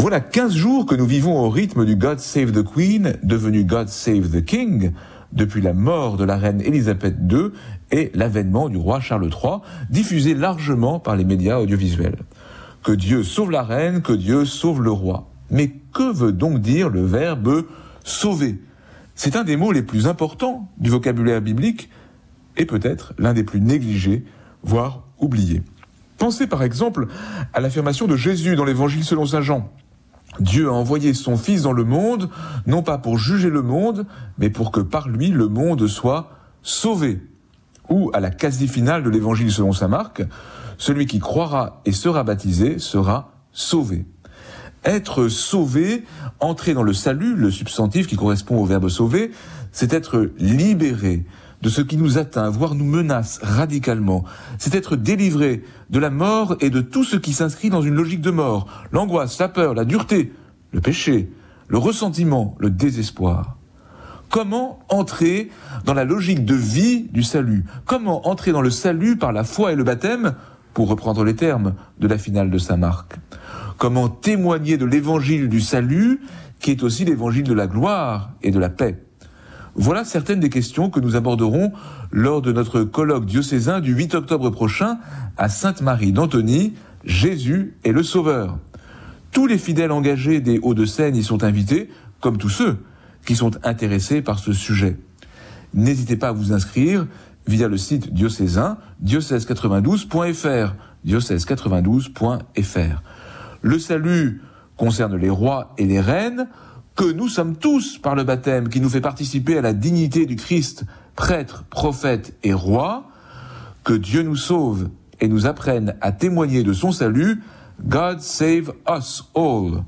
Voilà 15 jours que nous vivons au rythme du God Save the Queen, devenu God Save the King, depuis la mort de la reine Élisabeth II et l'avènement du roi Charles III, diffusé largement par les médias audiovisuels. Que Dieu sauve la reine, que Dieu sauve le roi. Mais que veut donc dire le verbe « sauver » ? C'est un des mots les plus importants du vocabulaire biblique et peut-être l'un des plus négligés, voire oubliés. Pensez par exemple à l'affirmation de Jésus dans l'Évangile selon saint Jean. Dieu a envoyé son Fils dans le monde, non pas pour juger le monde, mais pour que par lui le monde soit sauvé. Ou à la quasi-finale de l'Évangile selon saint Marc, celui qui croira et sera baptisé sera sauvé. Être sauvé, entrer dans le salut, le substantif qui correspond au verbe sauver, c'est être libéré de ce qui nous atteint, voire nous menace radicalement. C'est être délivré de la mort et de tout ce qui s'inscrit dans une logique de mort. L'angoisse, la peur, la dureté, le péché, le ressentiment, le désespoir. Comment entrer dans la logique de vie du salut ? Comment entrer dans le salut par la foi et le baptême, pour reprendre les termes de la finale de saint Marc ? Comment témoigner de l'évangile du salut, qui est aussi l'évangile de la gloire et de la paix ? Voilà certaines des questions que nous aborderons lors de notre colloque diocésain du 8 octobre prochain à Sainte-Marie d'Antony, Jésus est le Sauveur. Tous les fidèles engagés des Hauts-de-Seine y sont invités, comme tous ceux qui sont intéressés par ce sujet. N'hésitez pas à vous inscrire via le site diocésain diocèse92.fr, diocèse92.fr. Le salut concerne les rois et les reines, que nous sommes tous par le baptême, qui nous fait participer à la dignité du Christ, prêtre, prophète et roi. Que Dieu nous sauve et nous apprenne à témoigner de son salut. God save us all.